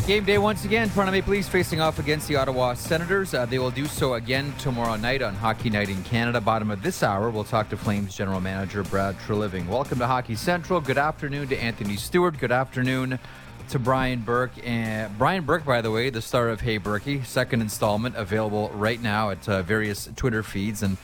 Game day once again. Toronto Maple Leafs facing off against the Ottawa Senators. They will do so again tomorrow night on Hockey Night in Canada. Bottom of this hour, we'll talk to Flames General Manager Brad Treliving. Welcome to Hockey Central. Good afternoon to Anthony Stewart. Good afternoon to Brian Burke. And Brian Burke, by the way, the star of Hey Berkey, second installment, available right now at various Twitter feeds and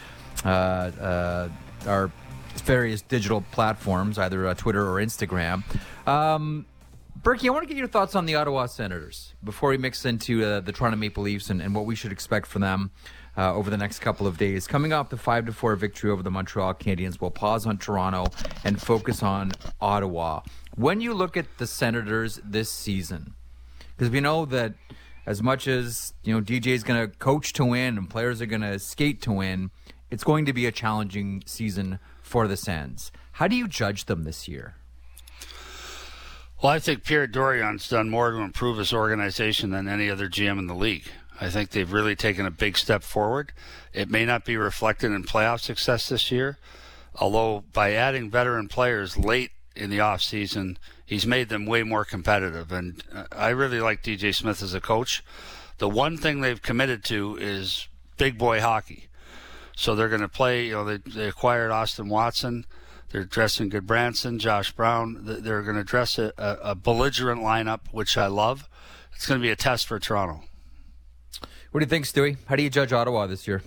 our various digital platforms, either Twitter or Instagram. Berkey, I want to get your thoughts on the Ottawa Senators before we mix into the Toronto Maple Leafs and what we should expect from them over the next couple of days. Coming off the 5-4 victory over the Montreal Canadiens, we'll pause on Toronto and focus on Ottawa. When you look at the Senators this season, because we know that as much as DJ is going to coach to win and players are going to skate to win, it's going to be a challenging season for the Sens. How do you judge them this year? Well, I think Pierre Dorion's done more to improve his organization than any other GM in the league. I think they've really taken a big step forward. It may not be reflected in playoff success this year, although by adding veteran players late in the offseason, he's made them way more competitive. And I really like DJ Smith as a coach. The one thing they've committed to is big boy hockey. So they're going to play, they acquired Austin Watson. They're dressing Goodbranson, Josh Brown. They're going to dress a belligerent lineup, which I love. It's going to be a test for Toronto. What do you think, Stewie? How do you judge Ottawa this year?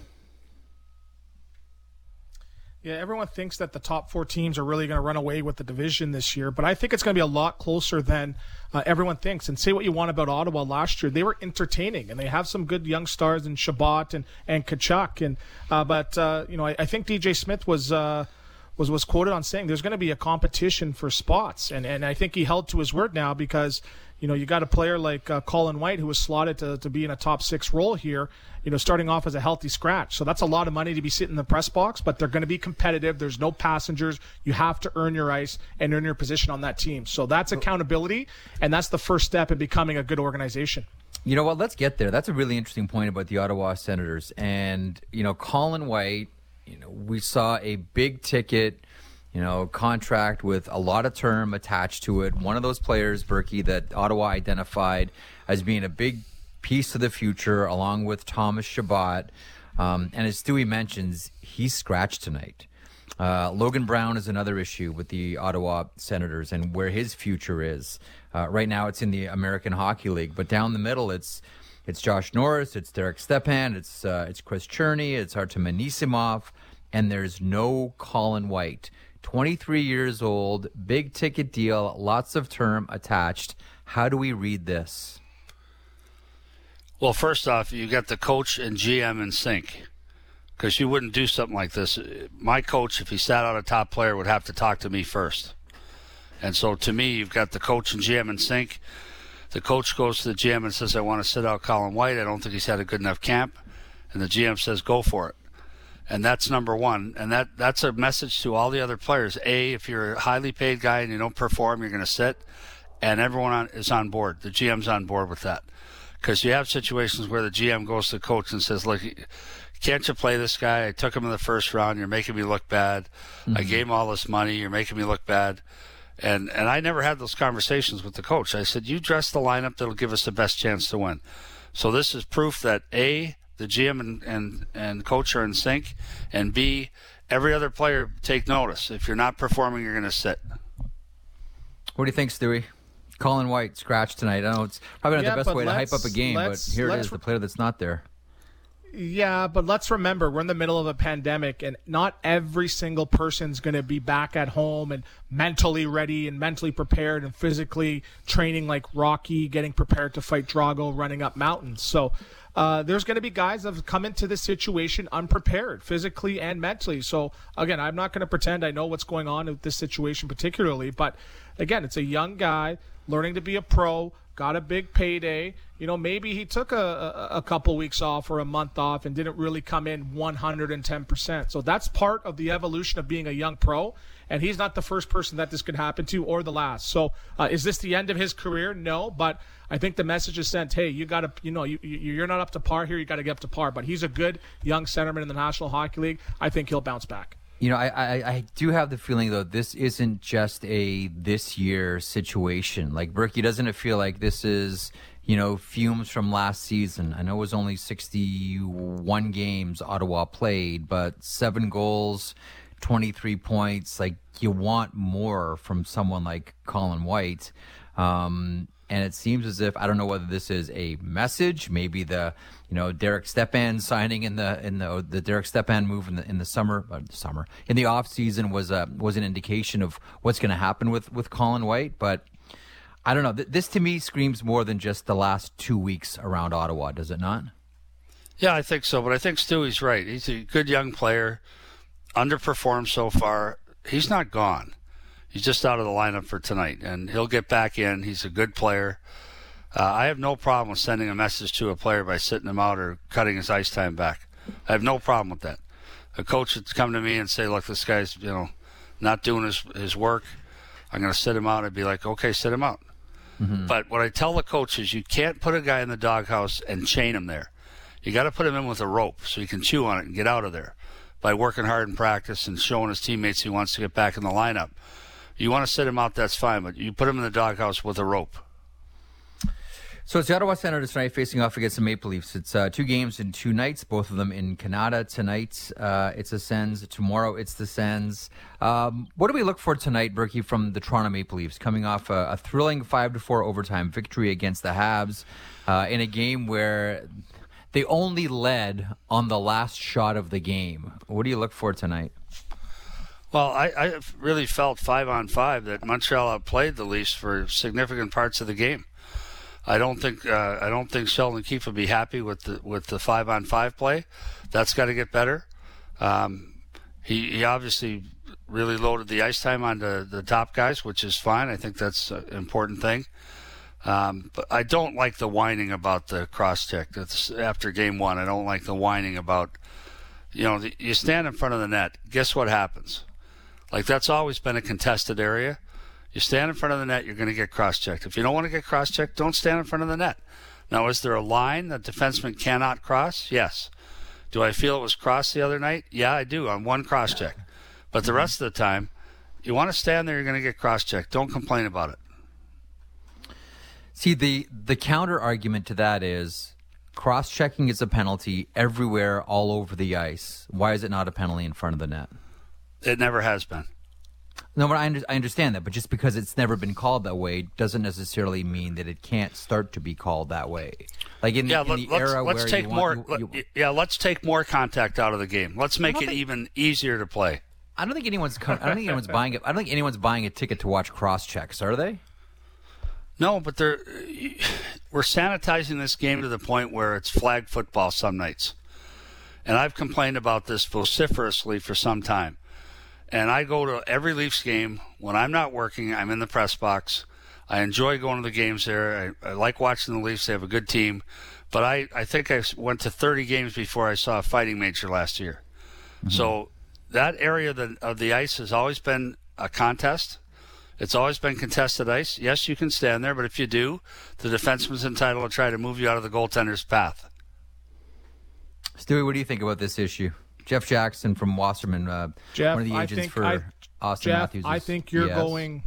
Yeah, everyone thinks that the top four teams are really going to run away with the division this year, but I think it's going to be a lot closer than everyone thinks. And say what you want about Ottawa last year, they were entertaining, and they have some good young stars in Shabbat and Tkachuk. But I think DJ Smith was quoted on saying there's going to be a competition for spots. And I think he held to his word now because, you got a player like Colin White who was slotted to be in a top six role here, starting off as a healthy scratch. So that's a lot of money to be sitting in the press box, but they're going to be competitive. There's no passengers. You have to earn your ice and earn your position on that team. So that's accountability, and that's the first step in becoming a good organization. You know what? Let's get there. That's a really interesting point about the Ottawa Senators. And, Colin White, we saw a big ticket, contract with a lot of term attached to it. One of those players, Berkey, that Ottawa identified as being a big piece of the future, along with Thomas Chabot. And as Stewie mentions, he's scratched tonight. Logan Brown is another issue with the Ottawa Senators and where his future is. Right now it's in the American Hockey League, but down the middle it's Josh Norris, it's Derek Stepan, it's Chris Cherney, it's Artem Anisimov, and there's no Colin White. 23 years old, big ticket deal, lots of term attached. How do we read this? Well, first off, you got the coach and GM in sync, because you wouldn't do something like this. My coach, if he sat out a top player, would have to talk to me first. And so to me, you've got the coach and GM in sync. The coach goes to the GM and says, I want to sit out Colin White. I don't think he's had a good enough camp. And the GM says, go for it. And that's number one. And that's a message to all the other players. A, if you're a highly paid guy and you don't perform, you're going to sit. And everyone is on board. The GM's on board with that. Because you have situations where the GM goes to the coach and says, look, can't you play this guy? I took him in the first round. You're making me look bad. Mm-hmm. I gave him all this money. You're making me look bad. And I never had those conversations with the coach. I said, you dress the lineup that'll give us the best chance to win. So this is proof that A, the GM and coach are in sync, and B, every other player take notice. If you're not performing, you're going to sit. What do you think, Stewie? Colin White scratched tonight. I know it's probably not the best way to hype up a game, but here it is, the player that's not there. Yeah, but let's remember, we're in the middle of a pandemic, and not every single person's going to be back at home and mentally ready and mentally prepared and physically training like Rocky, getting prepared to fight Drago, running up mountains. So there's going to be guys that have come into this situation unprepared, physically and mentally. So, again, I'm not going to pretend I know what's going on with this situation particularly, but, again, it's a young guy learning to be a pro, got a big payday. Maybe he took a couple weeks off or a month off and didn't really come in 110%. So that's part of the evolution of being a young pro, and he's not the first person that this could happen to or the last. So is this the end of his career? No, but I think the message is sent, hey, you got to, you're not up to par here. You got to get up to par. But he's a good young centerman in the National Hockey League. I think he'll bounce back. I do have the feeling, though, this isn't just a this year situation. Like, Berkey, doesn't it feel like this is, fumes from last season. I know it was only 61 games Ottawa played, but 7 goals, 23 points. Like, you want more from someone like Colin White. And it seems as if, I don't know whether this is a message, maybe the Derek Stepan signing in the Derek Stepan move in the summer in the off season was an indication of what's going to happen with Colin White. But I don't know. This to me screams more than just the last 2 weeks around Ottawa, does it not? Yeah, I think so. But I think Stewie's right. He's a good young player, underperformed so far. He's not gone. He's just out of the lineup for tonight, and he'll get back in. He's a good player. I have no problem with sending a message to a player by sitting him out or cutting his ice time back. I have no problem with that. A coach would come to me and say, look, this guy's not doing his work. I'm going to sit him out. I'd be like, okay, sit him out. Mm-hmm. But what I tell the coach is you can't put a guy in the doghouse and chain him there. You got to put him in with a rope so he can chew on it and get out of there by working hard in practice and showing his teammates he wants to get back in the lineup. You want to sit him out, that's fine, but you put him in the doghouse with a rope. So it's the Ottawa Senators tonight facing off against the Maple Leafs. It's 2 games in 2 nights, both of them in Canada. Tonight, it's the Sens. Tomorrow, it's the Sens. What do we look for tonight, Berkey, from the Toronto Maple Leafs, coming off a thrilling 5-4 overtime victory against the Habs in a game where they only led on the last shot of the game? What do you look for tonight? Well, I really felt 5-on-5 that Montreal outplayed the Leafs for significant parts of the game. I don't think Sheldon Keefe will be happy with the 5-on-5 play. That's got to get better. He obviously really loaded the ice time onto the top guys, which is fine. I think that's an important thing. But I don't like the whining about the cross-check. That's after game 1. I don't like the whining about, you stand in front of the net. Guess what happens? Like, that's always been a contested area. You stand in front of the net, you're going to get cross-checked. If you don't want to get cross-checked, don't stand in front of the net. Now, is there a line that defensemen cannot cross? Yes. Do I feel it was crossed the other night? Yeah, I do, on one cross-check. But the rest of the time, you want to stand there, you're going to get cross-checked. Don't complain about it. See, the counter-argument to that is cross-checking is a penalty everywhere, all over the ice. Why is it not a penalty in front of the net? It never has been. No, but I understand that. But just because it's never been called that way doesn't necessarily mean that it can't start to be called that way. Like in the era where let's take more contact out of the game. Let's make it even easier to play. I don't think anyone's buying it. I don't think anyone's buying a ticket to watch cross checks, are they? No, but we're sanitizing this game to the point where it's flag football some nights. And I've complained about this vociferously for some time. And I go to every Leafs game. When I'm not working, I'm in the press box. I enjoy going to the games there. I like watching the Leafs. They have a good team. But I think I went to 30 games before I saw a fighting major last year. Mm-hmm. So that area of the ice has always been a contest. It's always been contested ice. Yes, you can stand there, but if you do, the defenseman's entitled to try to move you out of the goaltender's path. Stewie, what do you think about this issue? Jeff Jackson from Wasserman, Jeff, one of the agents for Austin Jeff, Matthews. I think you're going.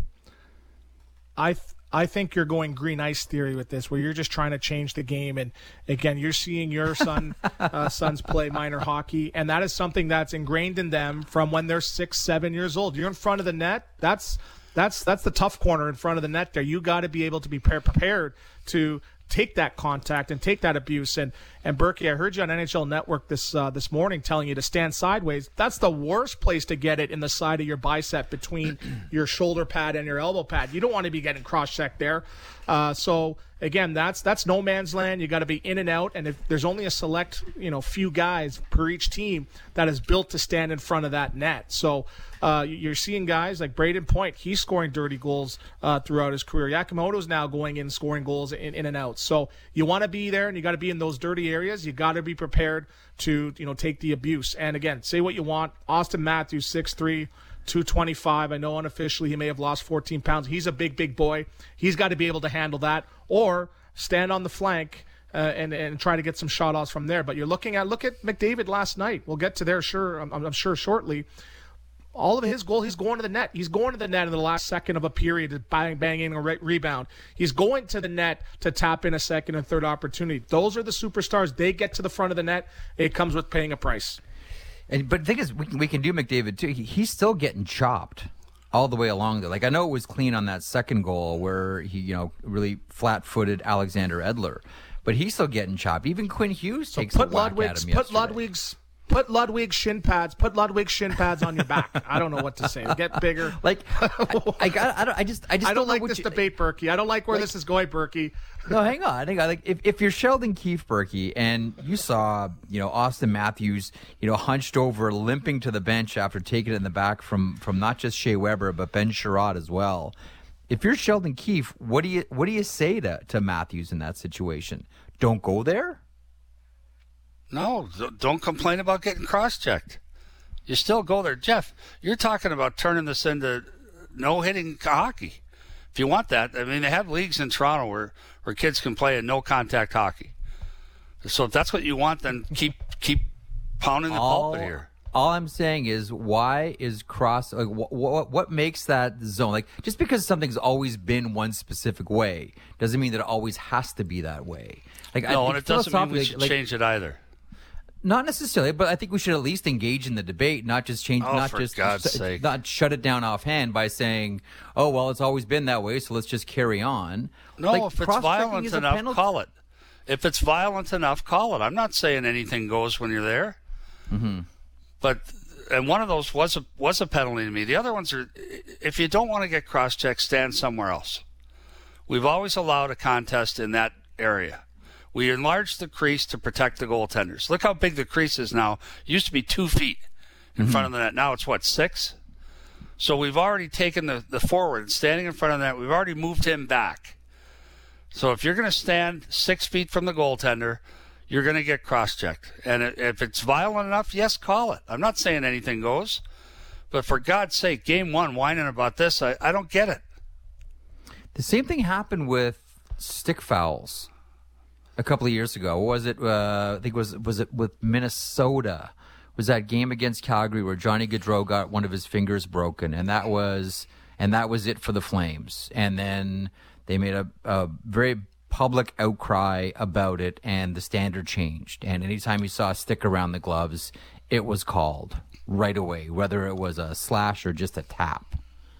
I think you're going green ice theory with this, where you're just trying to change the game. And again, you're seeing your sons play minor hockey, and that is something that's ingrained in them from when they're 6, 7 years old. You're in front of the net. That's the tough corner in front of the net. There, you got to be able to be prepared to take that contact and take that abuse. And Berkey, I heard you on NHL Network this morning telling you to stand sideways. That's the worst place to get it, in the side of your bicep between your shoulder pad and your elbow pad. You don't want to be getting cross-checked there. So again, that's no man's land. You got to be in and out, and if there's only a select few guys per each team that is built to stand in front of that net. So you're seeing guys like Braden Point. He's scoring dirty goals throughout his career. Yakamoto's now going in scoring goals in and out. So you want to be there, and you got to be in those dirty areas. You got to be prepared to take the abuse. And again, say what you want. Austin Matthews, 6'3", 225. I know unofficially he may have lost 14 pounds. He's a big boy. He's got to be able to handle that, or stand on the flank and try to get some shot-offs from there. But look at McDavid last night. We'll get to there, I'm sure, shortly. All of his goal, he's going to the net. He's going to the net in the last second of a period, banging a rebound. He's going to the net to tap in a second and third opportunity. Those are the superstars. They get to the front of the net. It comes with paying a price. But the thing is, we can do McDavid too. He's still getting chopped all the way along there. Like, I know it was clean on that second goal where he, really flat-footed Alexander Edler, but he's still getting chopped. Even Quinn Hughes takes a whack at him yesterday. Put Ludwig's shin pads on your back. I don't know what to say. Get bigger. Like, I don't like this debate, Berkey. I don't like where this is going, Berkey. No, hang on. Like, if you're Sheldon Keefe, Berkey, and you saw, Austin Matthews, hunched over, limping to the bench after taking it in the back from not just Shea Weber, but Ben Sherratt as well. If you're Sheldon Keefe, what do you say to Matthews in that situation? Don't go there? No, don't complain about getting cross-checked. You still go there. Jeff, you're talking about turning this into no-hitting hockey. If you want that, I mean, they have leagues in Toronto where kids can play a no-contact hockey. So if that's what you want, then keep pounding the pulpit here. All I'm saying is, why is what makes that zone? Like, just because something's always been one specific way doesn't mean that it always has to be that way. Like, and it doesn't mean we should change it either. Not necessarily, but I think we should at least engage in the debate, not just change, not shut it down offhand by saying, "Oh, well, it's always been that way, so let's just carry on." No, if it's violent enough, call it. If it's violent enough, call it. I'm not saying anything goes when you're there, and one of those was a penalty to me. The other ones are, if you don't want to get cross-checked, stand somewhere else. We've always allowed a contest in that area. We enlarged the crease to protect the goaltenders. Look how big the crease is now. It used to be 2 feet in front of the net. Now it's, 6? So we've already taken the forward, standing in front of the net. We've already moved him back. So if you're going to stand 6 feet from the goaltender, you're going to get cross-checked. And if it's violent enough, yes, call it. I'm not saying anything goes. But for God's sake, game one, whining about this, I don't get it. The same thing happened with stick fouls a couple of years ago. Was it? I think was it with Minnesota? Was that game against Calgary where Johnny Gaudreau got one of his fingers broken, and that was it for the Flames. And then they made a very public outcry about it, and the standard changed. And anytime you saw a stick around the gloves, it was called right away, whether it was a slash or just a tap.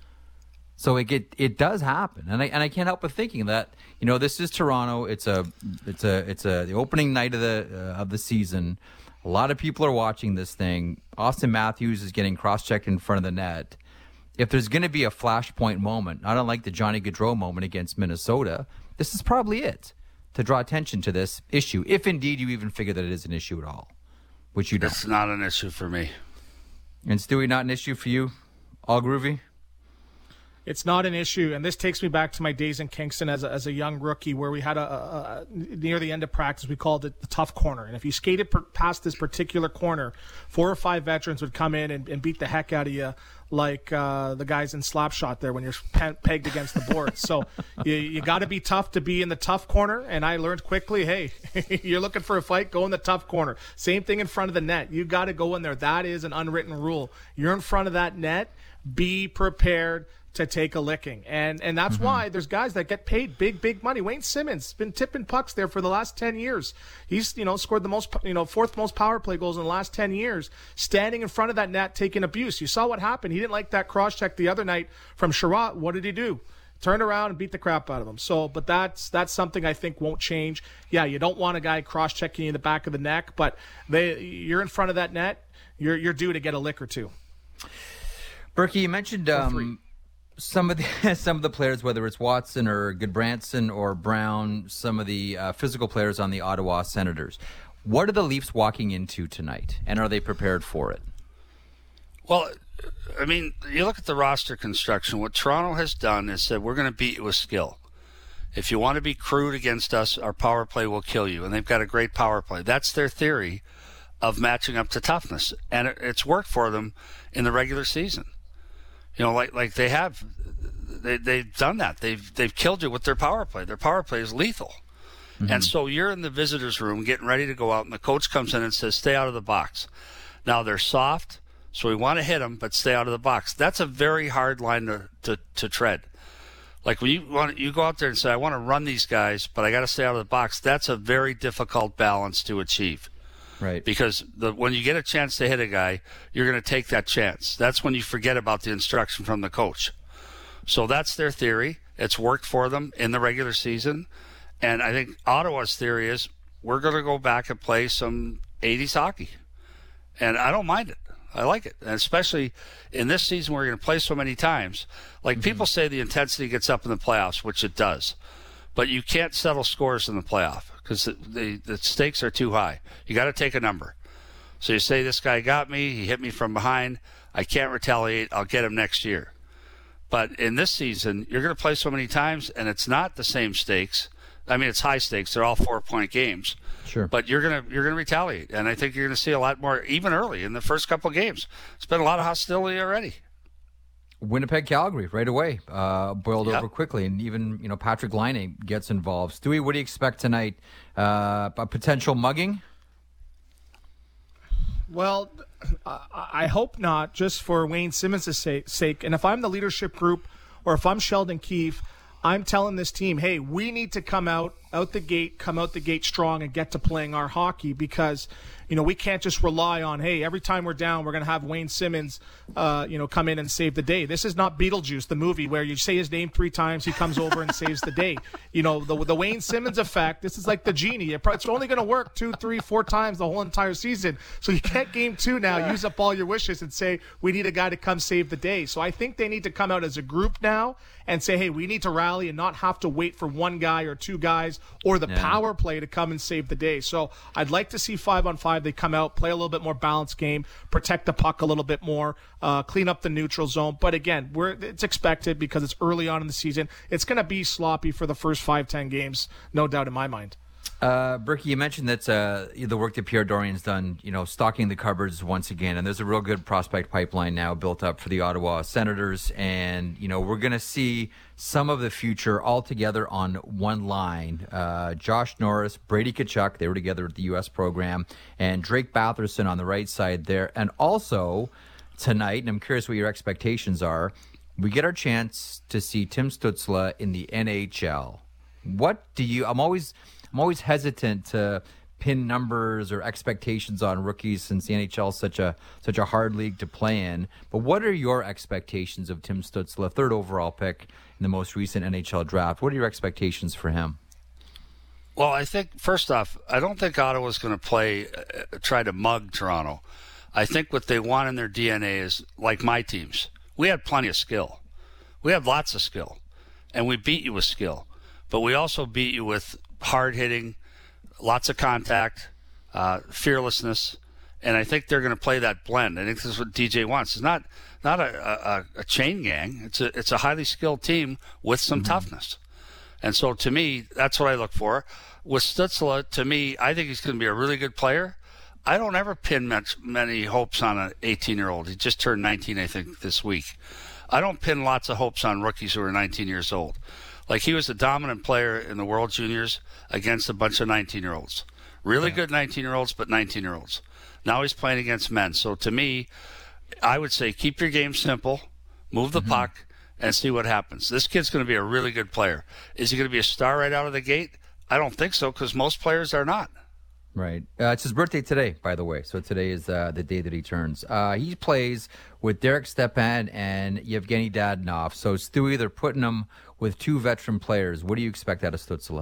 So it does happen, and I can't help but thinking that this is Toronto. It's the opening night of the season. A lot of people are watching this thing. Austin Matthews is getting cross-checked in front of the net. If there's going to be a flashpoint moment, not unlike the Johnny Gaudreau moment against Minnesota, this is probably it to draw attention to this issue, if indeed you even figure that it is an issue at all, which you don't. It's not an issue for me. And Stewie, not an issue for you? All groovy? It's not an issue, and this takes me back to my days in Kingston as a young rookie, where we had near the end of practice, we called it the tough corner. And if you skated past this particular corner, 4 or 5 veterans would come in and beat the heck out of you, like the guys in Slapshot there when you're pegged against the board. So you got to be tough to be in the tough corner, and I learned quickly, hey, you're looking for a fight, go in the tough corner. Same thing in front of the net. You got to go in there. That is an unwritten rule. You're in front of that net, be prepared to take a licking. And that's why there's guys that get paid big money. Wayne Simmons been tipping pucks there for the last 10 years. He's, scored the most, 4th most power play goals in the last 10 years, standing in front of that net, taking abuse. You saw what happened. He didn't like that cross-check the other night from Sherratt. What did he do? Turned around and beat the crap out of him. So, but that's something I think won't change. Yeah, you don't want a guy cross-checking you in the back of the neck, but you're in front of that net, you're due to get a lick or two. Berkey, you mentioned some of the players, whether it's Watson or Goodbranson or Brown, some of the physical players on the Ottawa Senators. What are the Leafs walking into tonight, and are they prepared for it? Well, I mean, you look at the roster construction. What Toronto has done is said, we're going to beat you with skill. If you want to be crude against us, our power play will kill you. And they've got a great power play. That's their theory of matching up to toughness. And it's worked for them in the regular season. Like they have, they've done that. They've killed you with their power play. Their power play is lethal. And so you're in the visitors' room getting ready to go out, and the coach comes in and says, stay out of the box. Now, they're soft, So we want to hit them, but stay out of the box. That's a very hard line to tread. Like when you go out there and say, I want to run these guys, but I got to stay out of the box. That's a very difficult balance to achieve. Right. Because when you get a chance to hit a guy, you're going to take that chance. That's when you forget about the instruction from the coach. So that's their theory. It's worked for them in the regular season. And I think Ottawa's theory is we're going to go back and play some 80s hockey. And I don't mind it. I like it. And especially in this season where you're going to play so many times. Like people say the intensity gets up in the playoffs, which it does. But you can't settle scores in the playoff because the stakes are too high. You got to take a number. So you say, this guy got me. He hit me from behind. I can't retaliate. I'll get him next year. But in this season, you're going to play so many times, and it's not the same stakes. I mean, it's high stakes. They're all 4-point games. Sure. But you're gonna retaliate, and I think you're gonna see a lot more even early in the first couple of games. It's been a lot of hostility already. Winnipeg, Calgary, right away, boiled over quickly, and even Patrick Laine gets involved. Stewie, what do you expect tonight? A potential mugging? Well, I hope not, just for Wayne Simmons' sake. And if I'm the leadership group, or if I'm Sheldon Keefe, I'm telling this team, hey, we need to come out the gate strong and get to playing our hockey because, we can't just rely on, hey, every time we're down, we're going to have Wayne Simmons, come in and save the day. This is not Beetlejuice, the movie where you say his name 3 times, he comes over and saves the day. The Wayne Simmons effect, this is like the genie. It's only going to work 2, 3, 4 times the whole entire season. So you can't game 2 now, use up all your wishes and say, we need a guy to come save the day. So I think they need to come out as a group now and say, hey, we need to rally and not have to wait for one guy or 2 guys or the power play to come and save the day. So I'd like to see 5-on-5. They come out, play a little bit more balanced game, protect the puck a little bit more, clean up the neutral zone. But again, it's expected because it's early on in the season. It's going to be sloppy for the first 5-10 games, no doubt in my mind. Berkey, you mentioned that the work that Pierre Dorian's done, stocking the cupboards once again, and there's a real good prospect pipeline now built up for the Ottawa Senators, and we're going to see some of the future all together on one line. Josh Norris, Brady Tkachuk, they were together at the U.S. program, and Drake Batherson on the right side there, and also tonight, and I'm curious what your expectations are, we get our chance to see Tim Stützle in the NHL. What do you? I'm always hesitant to pin numbers or expectations on rookies since the NHL is such a hard league to play in. But what are your expectations of Tim Stützle, 3rd overall pick in the most recent NHL draft? What are your expectations for him? Well, I think, first off, I don't think Ottawa's going to try to mug Toronto. I think what they want in their DNA is, like my teams, we had plenty of skill. We have lots of skill, and we beat you with skill. But we also beat you with hard hitting, lots of contact, fearlessness, and I think they're going to play that blend. I think this is what DJ wants. It's not a chain gang. It's a highly skilled team with some toughness, and so to me, that's what I look for. With Stützle, to me, I think he's going to be a really good player. I don't ever pin many hopes on an 18-year-old. He just turned 19, I think, this week. I don't pin lots of hopes on rookies who are 19 years old. Like, he was a dominant player in the World Juniors against a bunch of 19-year-olds. Really good 19-year-olds, but 19-year-olds. Now he's playing against men. So to me, I would say keep your game simple, move the puck, and see what happens. This kid's going to be a really good player. Is he going to be a star right out of the gate? I don't think so, because most players are not. Right. It's his birthday today, by the way. So today is the day that he turns. He plays with Derek Stepan and Yevgeny Dadonov. So, Stewie, they're putting him with 2 veteran players. What do you expect out of Stützle?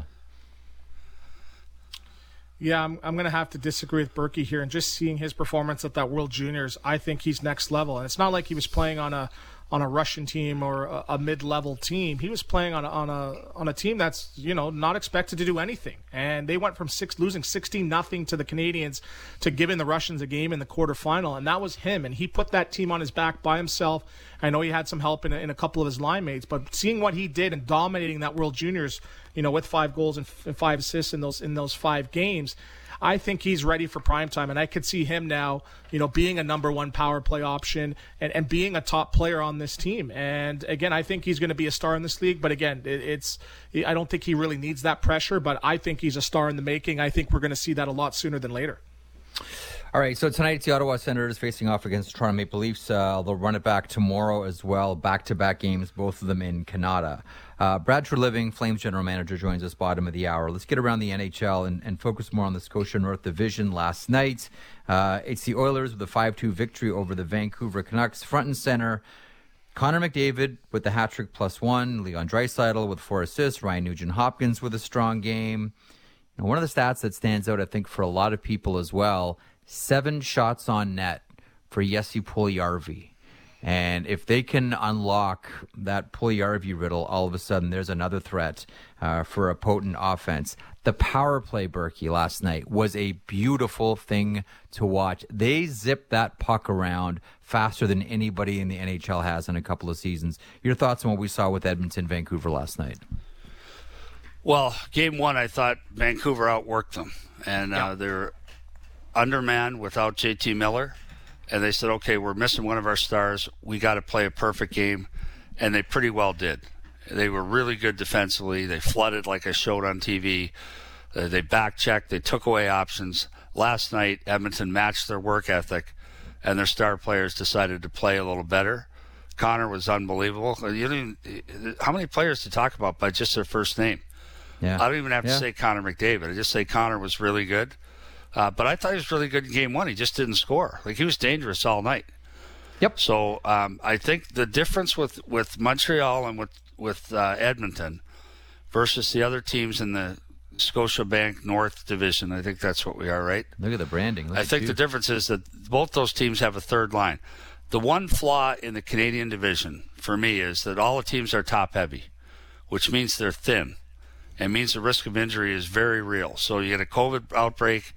Yeah, I'm going to have to disagree with Berkey here. And just seeing his performance at that World Juniors, I think he's next level. And it's not like he was playing on a Russian team or a mid-level team. He was playing on a team that's not expected to do anything, and they went from losing 16-0 to the Canadians to giving the Russians a game in the quarterfinal, and that was him. And he put that team on his back by himself. I know he had some help in a couple of his line mates, but seeing what he did and dominating that World Juniors, with 5 goals and 5 assists in those 5 games. I think he's ready for prime time, and I could see him now, being a number 1 power play option and being a top player on this team. And again, I think he's going to be a star in this league. But again, I don't think he really needs that pressure. But I think he's a star in the making. I think we're going to see that a lot sooner than later. All right, so tonight it's the Ottawa Senators facing off against the Toronto Maple Leafs. They'll run it back tomorrow as well, back-to-back games, both of them in Canada. Brad Treliving, Flames general manager, joins us bottom of the hour. Let's get around the NHL and focus more on the Scotia North Division last night. It's the Oilers with a 5-2 victory over the Vancouver Canucks. Front and center, Connor McDavid with the hat-trick +1, Leon Draisaitl with 4 assists, Ryan Nugent-Hopkins with a strong game. One of the stats that stands out, I think, for a lot of people as well, 7 shots on net for Jesse Puljujarvi. And if they can unlock that Puljujarvi riddle, all of a sudden there's another threat for a potent offense. The power play, Berkey, last night was a beautiful thing to watch. They zipped that puck around faster than anybody in the NHL has in a couple of seasons. Your thoughts on what we saw with Edmonton, Vancouver last night? Well, game one, I thought Vancouver outworked them. And they're undermanned without JT Miller. And they said, okay, we're missing one of our stars. We got to play a perfect game. And they pretty well did. They were really good defensively. They flooded like I showed on TV. They back-checked. They took away options. Last night, Edmonton matched their work ethic, and their star players decided to play a little better. Connor was unbelievable. How many players to talk about by just their first name? Yeah. I don't even have to say Connor McDavid. I just say Connor was really good. But I thought he was really good in game one. He just didn't score. He was dangerous all night. Yep. So I think the difference with Montreal and with Edmonton versus the other teams in the Scotiabank North Division, I think that's what we are, right? Look at the branding. I think the difference is that both those teams have a third line. The one flaw in the Canadian division for me is that all the teams are top-heavy, which means they're thin. It means the risk of injury is very real. So you get a COVID outbreak,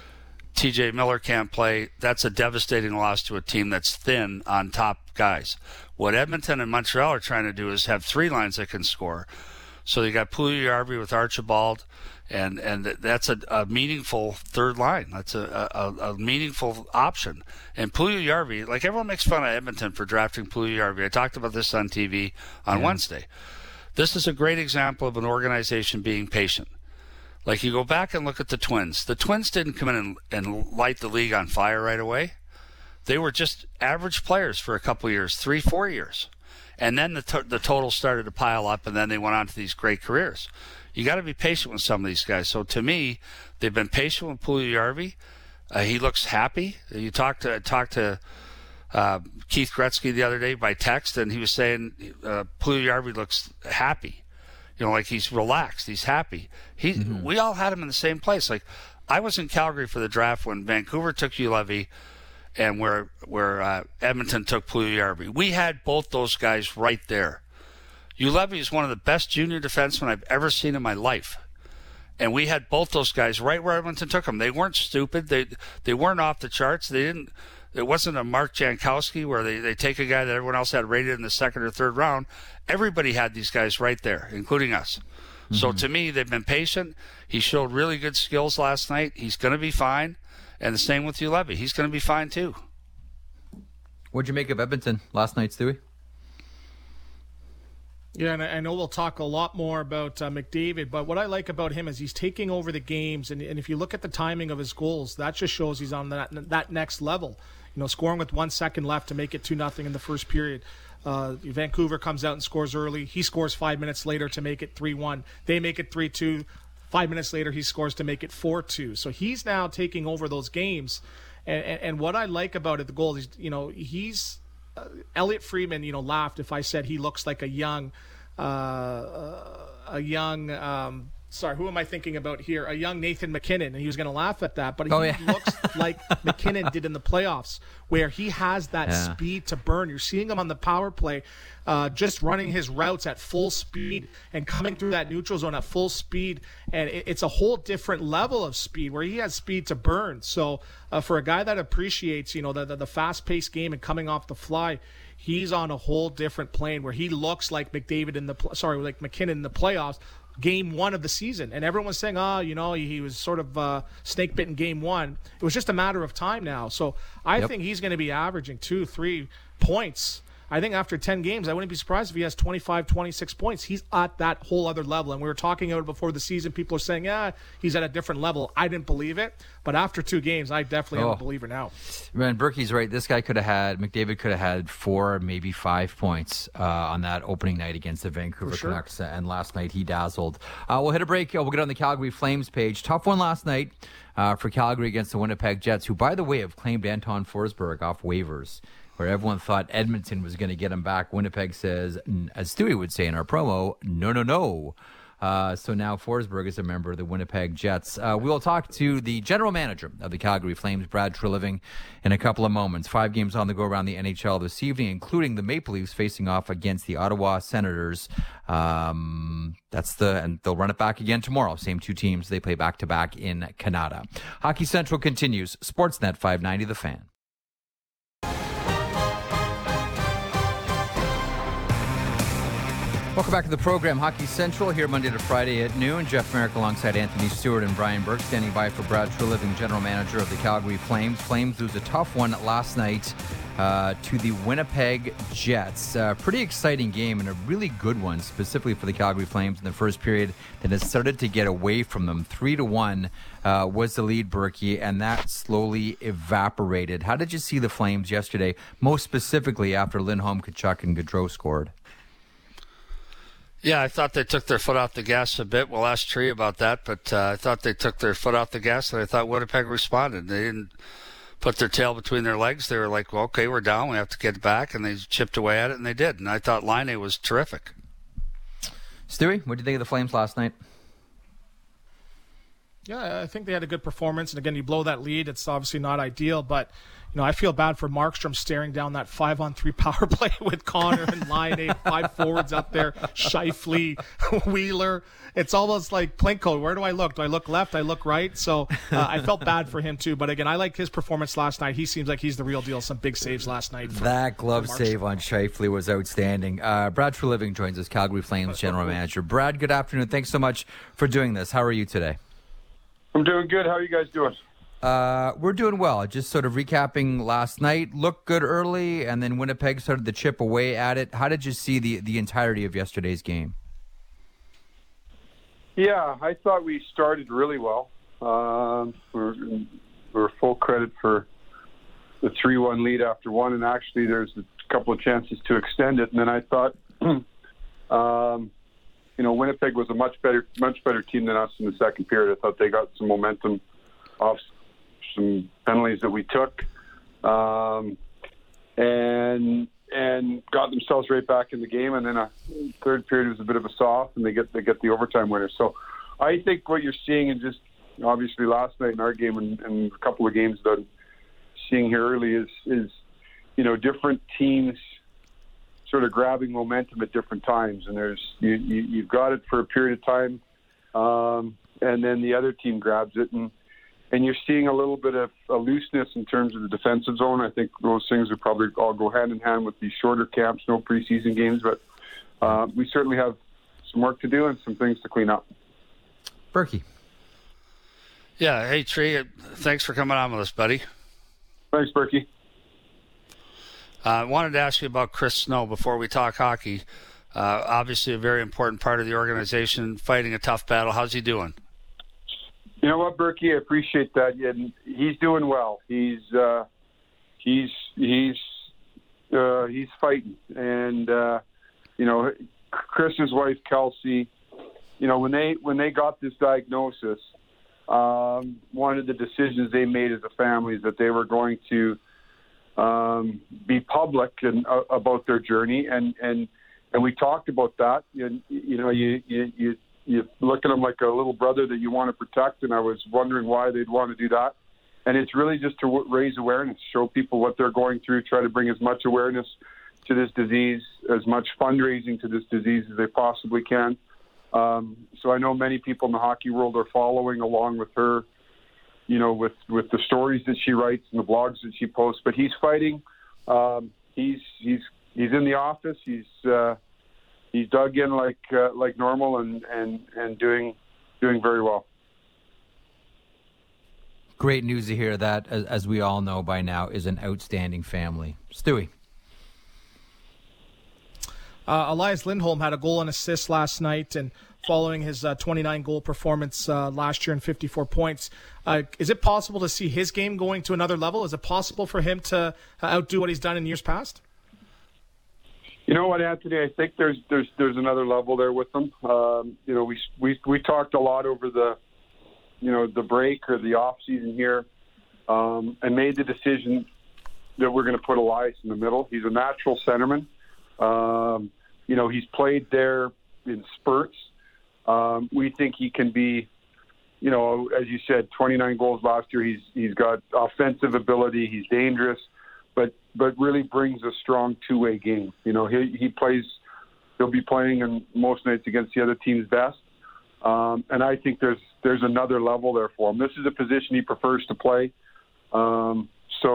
TJ Miller can't play. That's a devastating loss to a team that's thin on top guys. What Edmonton and Montreal are trying to do is have 3 lines that can score. So you got Puljujarvi with Archibald, and that's a meaningful third line. That's a meaningful option. And Puljujarvi, like everyone makes fun of Edmonton for drafting Puljujarvi. I talked about this on TV on Wednesday. This is a great example of an organization being patient. Like you go back and look at the Twins. The Twins didn't come in and light the league on fire right away. They were just average players for a couple years, 3-4 years. And then the total started to pile up, and then they went on to these great careers. You got to be patient with some of these guys. So to me, they've been patient with Puljujarvi. He looks happy. You talked to Keith Gretzky the other day by text, and he was saying Puljujarvi looks happy. Like he's relaxed. He's happy. We all had him in the same place. Like I was in Calgary for the draft when Vancouver took Ulevy and where Edmonton took Puljujarvi. We had both those guys right there. Ulevy is one of the best junior defensemen I've ever seen in my life. And we had both those guys right where Edmonton took them. They weren't stupid. They weren't off the charts. It wasn't a Mark Jankowski where they take a guy that everyone else had rated in the second or third round. Everybody had these guys right there, including us. Mm-hmm. So to me, they've been patient. He showed really good skills last night. He's going to be fine. And the same with Ulevy. He's going to be fine too. What'd you make of Edmonton last night, Stewie? Yeah, and I know we'll talk a lot more about McDavid, but what I like about him is he's taking over the games, and if you look at the timing of his goals, that just shows he's on that next level. Scoring with 1 second left to make it 2-0 in the first period. Vancouver comes out and scores early. He scores 5 minutes later to make it 3-1. They make it 3-2. 5 minutes later, he scores to make it 4-2. So he's now taking over those games. And what I like about it, the goal is, he's Elliot Friedman, laughed if I said he looks like a young, sorry, who am I thinking about here? A young Nathan McKinnon, and he was going to laugh at that, but he looks like McKinnon did in the playoffs, where he has that speed to burn. You're seeing him on the power play, just running his routes at full speed and coming through that neutral zone at full speed, and it's a whole different level of speed where he has speed to burn. So for a guy that appreciates, the fast-paced game and coming off the fly, he's on a whole different plane where he looks like McKinnon in the playoffs. Game one of the season, and everyone was saying, he was sort of snake bitten game one. It was just a matter of time now. So I think he's going to be averaging 2-3 points I think after 10 games, I wouldn't be surprised if he has 25, 26 points. He's at that whole other level. And we were talking about it before the season. People are saying, yeah, he's at a different level. I didn't believe it. But after 2 games, I definitely am a believer now. Man, Berkey's right. This guy McDavid could have had 4, maybe 5 points on that opening night against the Vancouver Canucks. And last night he dazzled. We'll hit a break. We'll get on the Calgary Flames page. Tough one last night for Calgary against the Winnipeg Jets, who, by the way, have claimed Anton Forsberg off waivers, where everyone thought Edmonton was going to get him back. Winnipeg says, as Stewie would say in our promo, no. So now Forsberg is a member of the Winnipeg Jets. We will talk to the general manager of the Calgary Flames, Brad Treliving, in a couple of moments. 5 games on the go around the NHL this evening, including the Maple Leafs facing off against the Ottawa Senators. And they'll run it back again tomorrow. Same 2 teams. They play back-to-back in Canada. Hockey Central continues. Sportsnet 590, The Fan. Welcome back to the program. Hockey Central here Monday to Friday at noon. Jeff Merrick alongside Anthony Stewart and Brian Burke standing by for Brad Treliving, general manager of the Calgary Flames. Flames lose a tough one last night to the Winnipeg Jets. Pretty exciting game and a really good one, specifically for the Calgary Flames in the first period that has started to get away from them. 3-1 was the lead, Berkey, and that slowly evaporated. How did you see the Flames yesterday, most specifically after Lindholm, Tkachuk, and Gaudreau scored? Yeah, I thought they took their foot off the gas a bit. We'll ask Tree about that, but I thought they took their foot off the gas, and I thought Winnipeg responded. They didn't put their tail between their legs. They were like, well, okay, we're down. We have to get back, and they chipped away at it, and they did. And I thought Laine was terrific. Stewie, what did you think of the Flames last night? Yeah, I think they had a good performance. And again, you blow that lead, it's obviously not ideal, but I feel bad for Markstrom staring down that 5-on-3 power play with Connor and Laine, 5 forwards up there, Scheifele, Wheeler. It's almost like Plinko. Where do I look? Do I look left? I look right? So I felt bad for him too. But again, I like his performance last night. He seems like he's the real deal. Some big saves last night. That glove save on Scheifele was outstanding. Brad Treliving joins us, Calgary Flames general manager. Brad, good afternoon. Thanks so much for doing this. How are you today? I'm doing good. How are you guys doing? We're doing well. Just sort of recapping last night. Looked good early, and then Winnipeg started to chip away at it. How did you see the entirety of yesterday's game? Yeah, I thought we started really well. We're full credit for the 3-1 lead after one, and actually there's a couple of chances to extend it. And then I thought, Winnipeg was a much better team than us in the second period. I thought they got some momentum off some penalties that we took, and got themselves right back in the game. And then a third period was a bit of a soft, and they get the overtime winner. So I think what you're seeing, and just obviously last night in our game and a couple of games that I'm seeing here early, is different teams sort of grabbing momentum at different times. And you've got it for a period of time, and then the other team grabs it, and you're seeing a little bit of a looseness in terms of the defensive zone. I think those things would probably all go hand in hand with these shorter camps, no preseason games, but we certainly have some work to do and some things to clean up. Berkey. Yeah, hey, Tree, thanks for coming on with us, buddy. Thanks, Berkey. I wanted to ask you about Chris Snow before we talk hockey. Obviously a very important part of the organization, fighting a tough battle. How's he doing? You know what, Berkey, I appreciate that. And he's doing well. He's fighting. And Chris's wife Kelsey, when they got this diagnosis, one of the decisions they made as a family is that they were going to be public about their journey, and we talked about that. You look at them like a little brother that you want to protect, and I was wondering why they'd want to do that. And it's really just to raise awareness, show people what they're going through, try to bring as much awareness to this disease, as much fundraising to this disease as they possibly can. So I know many people in the hockey world are following along with her, with the stories that she writes and the blogs that she posts. But he's fighting. He's in the office. He's dug in like normal and doing very well. Great news to hear that, as we all know by now, is an outstanding family. Stewie. Elias Lindholm had a goal and assist last night, and following his 29-goal performance last year and 54 points. Is it possible to see his game going to another level? Is it possible for him to outdo what he's done in years past? You know what, Anthony? I think there's another level there with him. We talked a lot over the break or the off season here, and made the decision that we're going to put Elias in the middle. He's a natural centerman. He's played there in spurts. We think he can be, as you said, 29 goals last year. He's got offensive ability. He's dangerous, but really brings a strong two-way game. He'll be playing in most nights against the other team's best. And I think there's another level there for him. This is a position he prefers to play. Him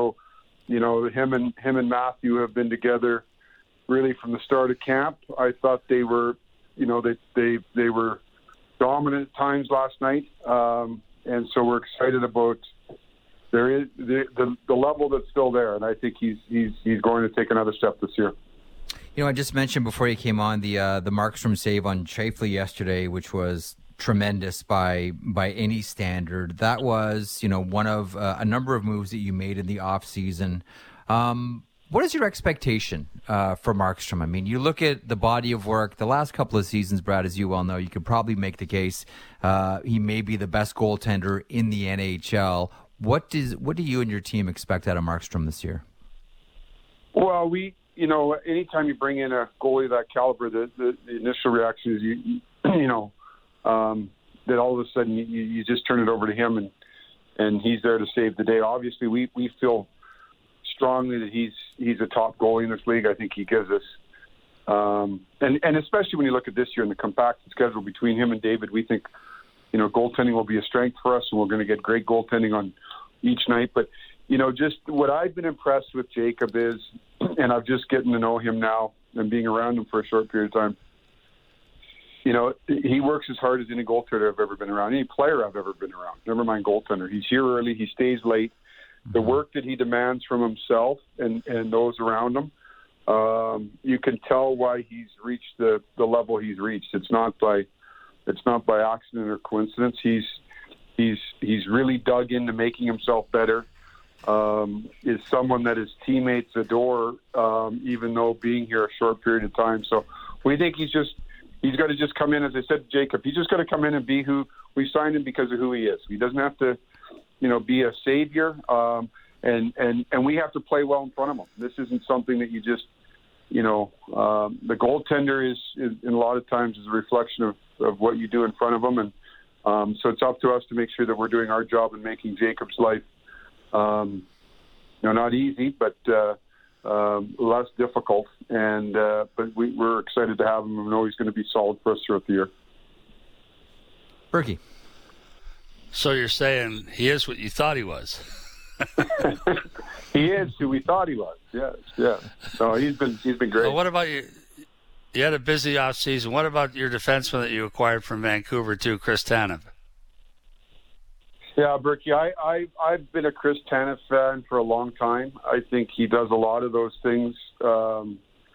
and Matthew have been together really from the start of camp. I thought they were, they were dominant at times last night. And so we're excited about there is the level that's still there. And I think he's going to take another step this year. I just mentioned before you came on the Markstrom save on Scheifele yesterday, which was tremendous by any standard. That was, one of a number of moves that you made in the off season. What is your expectation for Markstrom? I mean, you look at the body of work the last couple of seasons, Brad, as you well know, you could probably make the case he may be the best goaltender in the NHL. What do you and your team expect out of Markstrom this year? Well, anytime you bring in a goalie of that caliber, the initial reaction is that all of a sudden you just turn it over to him and he's there to save the day. Obviously, we feel strongly that he's a top goalie in this league. I think he gives us, and especially when you look at this year and the compacted schedule between him and David, we think goaltending will be a strength for us, and we're going to get great goaltending on each night. But just what I've been impressed with Jacob is, and I'm just getting to know him now and being around him for a short period of time. He works as hard as any goaltender I've ever been around, any player I've ever been around, never mind goaltender. He's here early, he stays late. The work that he demands from himself and those around him, you can tell why he's reached the level he's reached. It's not by accident or coincidence. He's really dug into making himself better. Is someone that his teammates adore, even though being here a short period of time. So we think he's got to just come in, as I said to Jacob, he's just got to come in and be who we signed him because of who he is. He doesn't have to, be a savior, and we have to play well in front of him. This isn't something that you just, the goaltender is in a lot of times is a reflection of what you do in front of him, and so it's up to us to make sure that we're doing our job in making Jacob's life, not easy, but less difficult. And but we're excited to have him. We know he's going to be solid for us throughout the year. Berkey. So you're saying he is what you thought he was? He is who we thought he was. Yes, yeah. So he's been great. Well, what about you? You had a busy off season. What about your defenseman that you acquired from Vancouver too, Chris Tanev? Yeah, Berkey, I've been a Chris Tanev fan for a long time. I think he does a lot of those things, that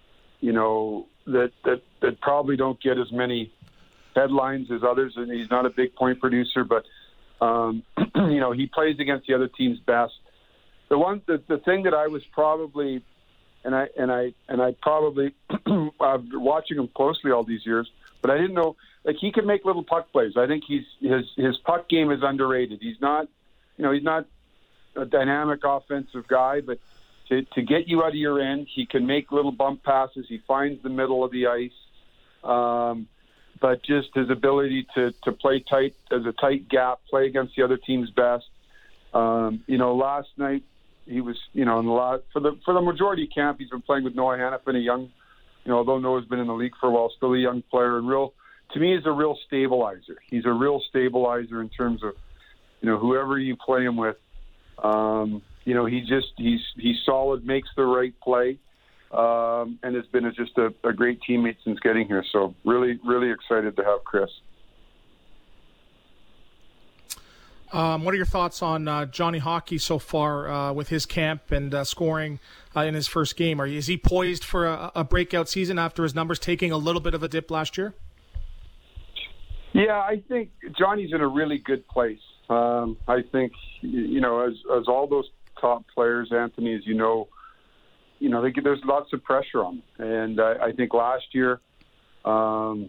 probably don't get as many headlines as others, and he's not a big point producer, but he plays against the other team's best. The thing that I was probably, and I probably I've been watching him closely all these years, but I didn't know, like, he can make little puck plays. I think his puck game is underrated. He's not a dynamic offensive guy, but to get you out of your end, he can make little bump passes. He finds the middle of the ice. But just his ability to play tight as a tight gap, play against the other team's best. Last night he was, for the majority of camp, he's been playing with Noah Hanifin, a young, although Noah's been in the league for a while, still a young player, and to me, he's a real stabilizer. He's a real stabilizer in terms of, whoever you play him with. He's solid, makes the right play. And has been just a great teammate since getting here. So really, really excited to have Chris. What are your thoughts on Johnny Hockey so far with his camp and scoring in his first game? Is he poised for a breakout season after his numbers taking a little bit of a dip last year? Yeah, I think Johnny's in a really good place. I think, as all those top players, Anthony, as you know, there's lots of pressure on them. And I think last year, when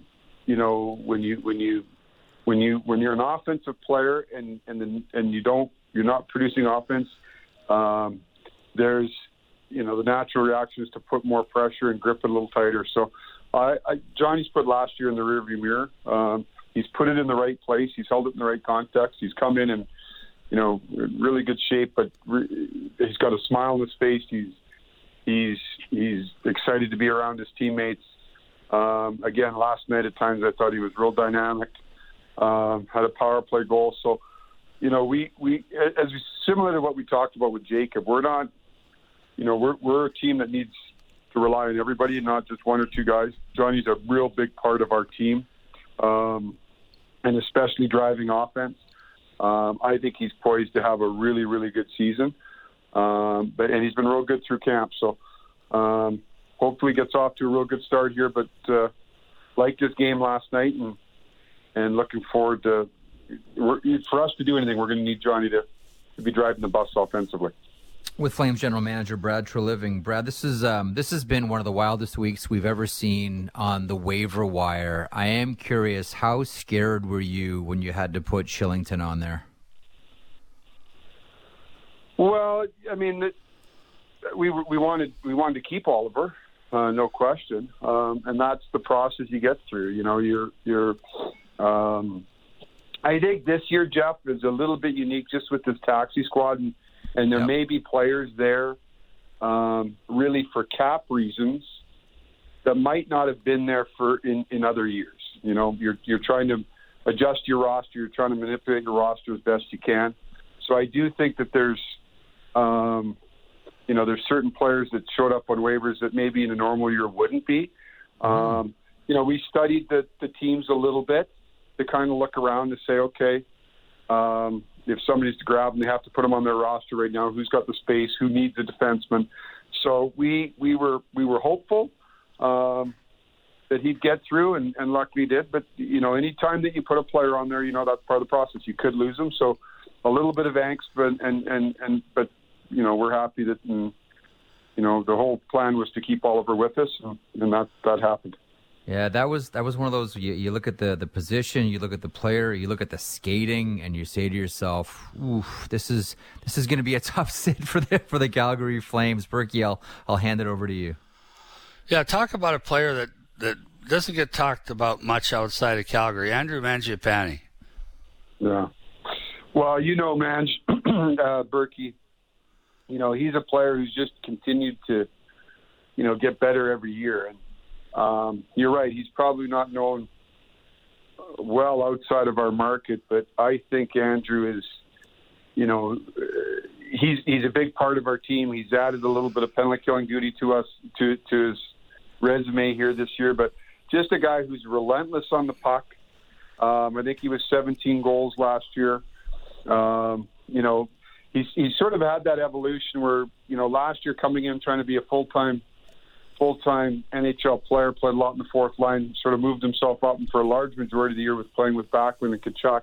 you're an offensive player and you're not producing offense, there's the natural reaction is to put more pressure and grip it a little tighter. So Johnny's put last year in the rearview mirror. He's put it in the right place. He's held it in the right context. He's come in really good shape, but he's got a smile on his face. He's excited to be around his teammates. Again, last night at times I thought he was real dynamic. Had a power play goal. So, we similar to what we talked about with Jacob, we're not, we're a team that needs to rely on everybody, not just one or two guys. Johnny's a real big part of our team, and especially driving offense. I think he's poised to have a really, really good season. And he's been real good through camp. So, hopefully gets off to a real good start here, but liked his game last night and looking forward to, for us to do anything, we're going to need Johnny to be driving the bus offensively. With Flames General Manager Brad Treliving. Brad, this has been one of the wildest weeks we've ever seen on the waiver wire. I am curious, how scared were you when you had to put Shillington on there? Well, I mean, we wanted to keep Oliver, no question, and that's the process you get through. I think this year, Jeff, is a little bit unique just with this taxi squad, and there may be players there really for cap reasons that might not have been there in other years. You're trying to adjust your roster, you're trying to manipulate your roster as best you can. So I do think that there's certain players that showed up on waivers that maybe in a normal year wouldn't be. We studied the teams a little bit to kind of look around to say, okay, if somebody's to grab them, they have to put them on their roster right now. Who's got the space? Who needs a defenseman? So we were hopeful that he'd get through, and luckily he did. But any time that you put a player on there, that's part of the process. You could lose them, so a little bit of angst, but we're happy that the whole plan was to keep Oliver with us, and that happened. Yeah, that was one of those. You look at the position, you look at the player, you look at the skating, and you say to yourself, "Oof, this is going to be a tough sit for the Calgary Flames." Berkey, I'll hand it over to you. Yeah, talk about a player that doesn't get talked about much outside of Calgary, Andrew Mangiapane. Yeah, well, Mange, Berkey, he's a player who's just continued to, get better every year. And you're right, he's probably not known well outside of our market, but I think Andrew is, he's a big part of our team. He's added a little bit of penalty killing duty to us, to his resume here this year, but just a guy who's relentless on the puck. I think he was 17 goals last year. He's sort of had that evolution where, last year coming in trying to be a full-time NHL player, played a lot in the fourth line, sort of moved himself up, and for a large majority of the year was playing with Backlund and Tkachuk.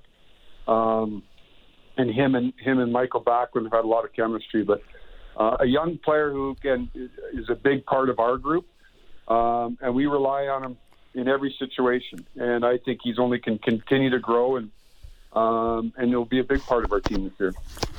And him and Michael Backlund have had a lot of chemistry. But a young player who, again, is a big part of our group, and we rely on him in every situation. And I think he's only can continue to grow, and he'll be a big part of our team this year.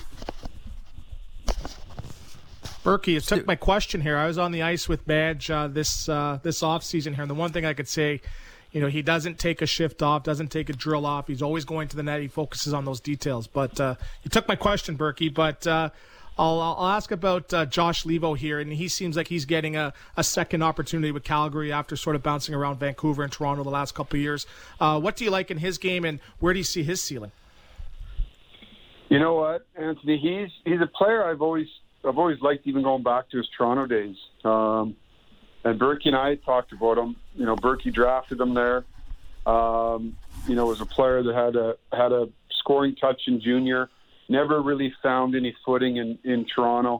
Berkey, it took my question here. I was on the ice with Madge this off season here, and the one thing I could say, he doesn't take a shift off, doesn't take a drill off. He's always going to the net. He focuses on those details. But you took my question, Berkey. But I'll ask about Josh Leivo here, and he seems like he's getting a second opportunity with Calgary after sort of bouncing around Vancouver and Toronto the last couple of years. What do you like in his game, and where do you see his ceiling? You know what, Anthony? He's a player I've always liked, even going back to his Toronto days. And Berkey and I talked about him. Berkey drafted him there. Was a player that had a scoring touch in junior. Never really found any footing in Toronto.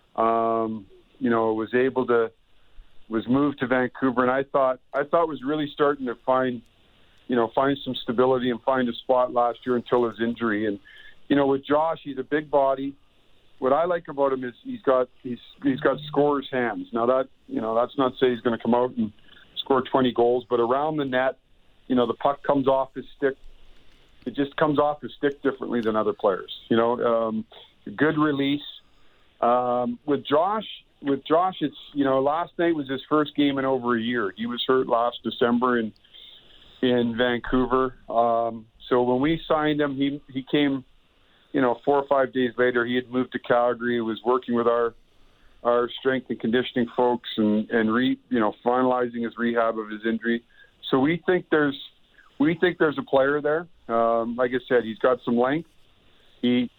Was moved to Vancouver, and I thought was really starting to find some stability and find a spot last year until his injury. And with Josh, he's a big body. What I like about him is he's got scorer's hands. Now that's not to say he's going to come out and score 20 goals, but around the net, the puck comes off his stick. It just comes off his stick differently than other players. Good release. With Josh, it's last night was his first game in over a year. He was hurt last December in Vancouver. So when we signed him, he came. 4 or 5 days later, he had moved to Calgary. He was working with our strength and conditioning folks and finalizing his rehab of his injury. So we think there's a player there. Like I said, he's got some length. He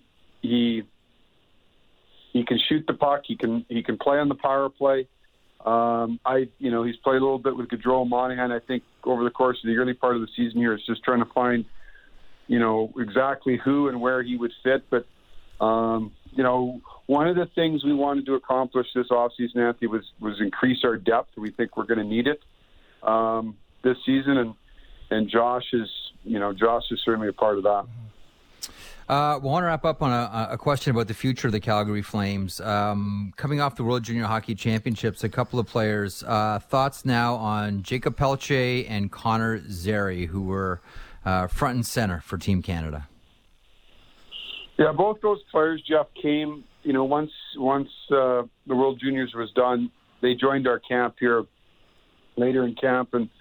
can shoot the puck. He can play on the power play. He's played a little bit with Gaudreau Monahan. I think over the course of the early part of the season here, it's just trying to find exactly who and where he would fit. But one of the things we wanted to accomplish this offseason, Anthony, was increase our depth. We think we're going to need it this season, and Josh is certainly a part of that. We want to wrap up on a question about the future of the Calgary Flames. Coming off the World Junior Hockey Championships, a couple of players. Thoughts now on Jacob Pelletier and Connor Zary, who were front and center for Team Canada. Yeah, both those players, Jeff, came. Once the World Juniors was done, they joined our camp here later in camp, and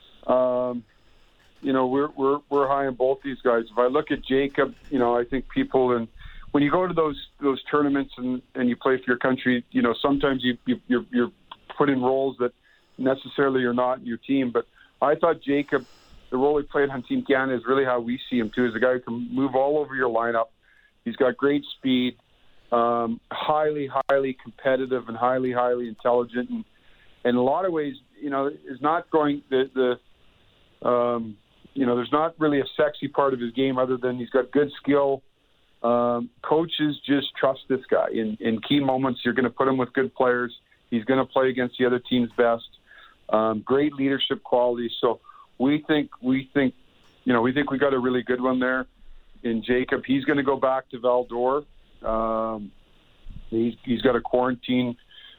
we're high on both these guys. If I look at Jacob, I think people, and when you go to those tournaments and you play for your country, sometimes you're put in roles that necessarily are not in your team. But I thought Jacob, the role he played on Team Canada, is really how we see him too. As a guy who can move all over your lineup. He's got great speed, highly competitive, and highly intelligent, and in a lot of ways, is not going there's not really a sexy part of his game other than he's got good skill. Coaches just trust this guy. In key moments, you're going to put him with good players. He's going to play against the other team's best. Great leadership qualities. So we think we got a really good one there in Jacob. He's going to go back to Val-d'Or. He's got a quarantine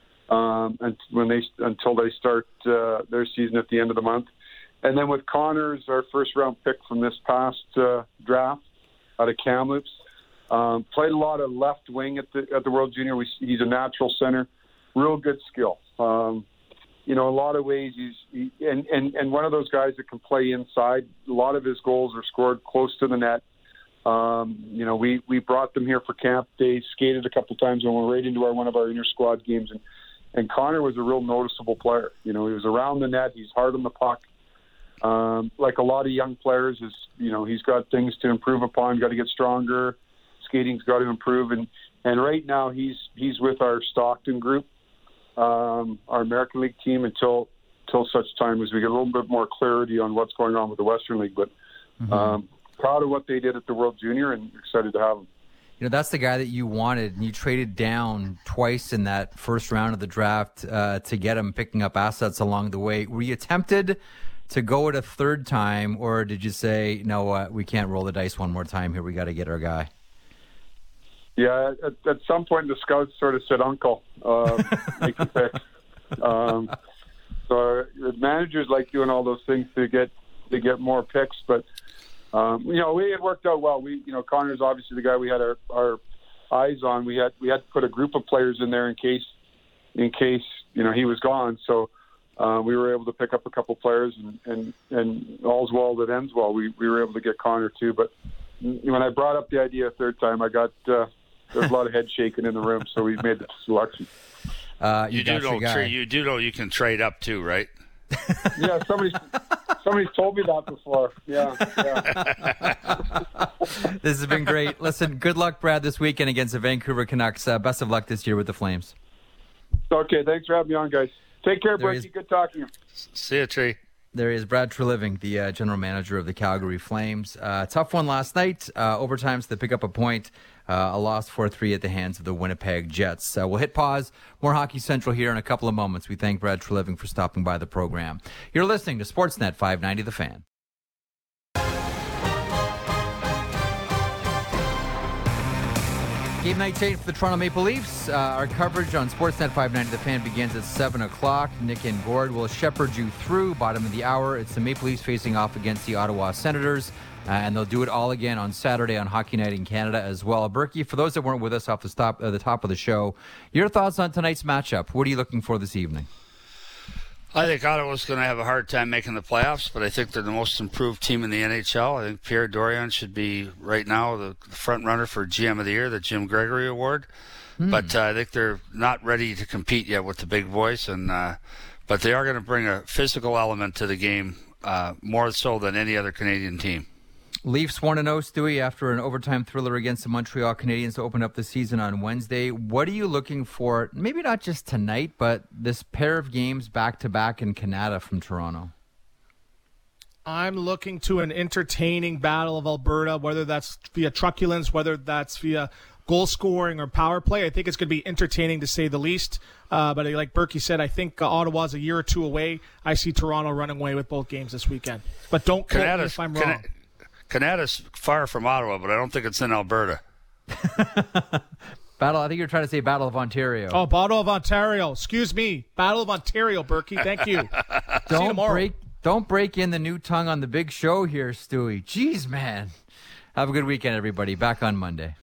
until they start their season at the end of the month. And then with Connors, our first-round pick from this past draft out of Kamloops, played a lot of left wing at the World Junior. He's a natural center, real good skill. In a lot of ways, he's one of those guys that can play inside. A lot of his goals are scored close to the net. We brought them here for camp. They skated a couple times and went right into one of our inter-squad games. And Connor was a real noticeable player. He was around the net. He's hard on the puck. Like a lot of young players, he's got things to improve upon. Got to get stronger. Skating's got to improve. And right now he's with our Stockton group, our American League team, until such time as we get a little bit more clarity on what's going on with the Western League. But proud of what they did at the World Junior and excited to have him. That's the guy that you wanted, and you traded down twice in that first round of the draft to get him, picking up assets along the way. Were you tempted to go it a third time, or did you say, no, we can't roll the dice one more time here, we got to get our guy? Yeah, at some point the scouts sort of said, "Uncle, make the pick." So the managers like doing all those things to get more it worked out well. Connor's obviously the guy we had our eyes on. We had to put a group of players in there in case he was gone. So we were able to pick up a couple players, and all's well that ends well. We were able to get Connor too. But when I brought up the idea a third time, I got there's a lot of head shaking in the room. So we made the selection. You do know you can trade up too, right? Yeah, somebody's told me that before. Yeah. This has been great. Listen, good luck, Brad, this weekend against the Vancouver Canucks. Best of luck this year with the Flames. Okay, thanks for having me on, guys. Take care, Berkey. Good talking to you. See you, Tree. There is Brad Treliving, the general manager of the Calgary Flames. Tough one last night. Overtimes to pick up a point. A loss 4-3 at the hands of the Winnipeg Jets. We'll hit pause. More Hockey Central here in a couple of moments. We thank Brad Treliving for stopping by the program. You're listening to Sportsnet 590 The Fan. Game night change for the Toronto Maple Leafs. Our coverage on Sportsnet 590 The Fan begins at 7 o'clock. Nick and Gord will shepherd you through bottom of the hour. It's the Maple Leafs facing off against the Ottawa Senators. And they'll do it all again on Saturday on Hockey Night in Canada as well. Berkey, for those that weren't with us off the top of the show, your thoughts on tonight's matchup? What are you looking for this evening? I think Ottawa's going to have a hard time making the playoffs, but I think they're the most improved team in the NHL. I think Pierre Dorion should be right now the front runner for GM of the Year, the Jim Gregory Award. But I think they're not ready to compete yet with the big boys, and but they are going to bring a physical element to the game more so than any other Canadian team. Leafs 1-0, Stewie, after an overtime thriller against the Montreal Canadiens to open up the season on Wednesday. What are you looking for, maybe not just tonight, but this pair of games back-to-back in Canada from Toronto? I'm looking to an entertaining battle of Alberta, whether that's via truculence, whether that's via goal scoring or power play. I think it's going to be entertaining to say the least. But like Berkey said, I think Ottawa's a year or two away. I see Toronto running away with both games this weekend. But don't quote me if I'm wrong. Canada's far from Ottawa, but I don't think it's in Alberta. I think you're trying to say Battle of Ontario. Oh, Battle of Ontario. Excuse me. Battle of Ontario, Berkey. Thank you. Don't break in the new tongue on the big show here, Stewie. Jeez, man. Have a good weekend, everybody. Back on Monday.